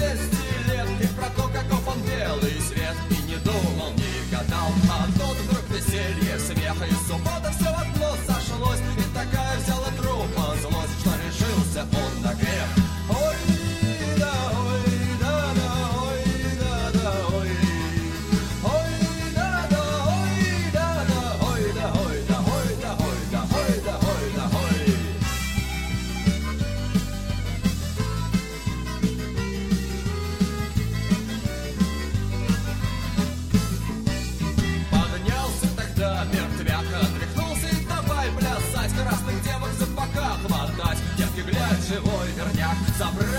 200 лет. И про то, каков он белый свет. И не думал, не гадал. А тут вдруг веселье, смех и суббота. Все в одно сошлось. И такая взяла трупа злость, что решился он на грех. Ой, да, ой, да, да, ой, да, да, ой. Ой, да, да, ой, да, да, ой, да, ой, да, ой, да, ой, да, ой, да, ой, да, ой. Поднялся тогда мертвяк, отряхнулся и давай плясать, красных девок за бока хватать. Девки, глядь, живой верняк, забрал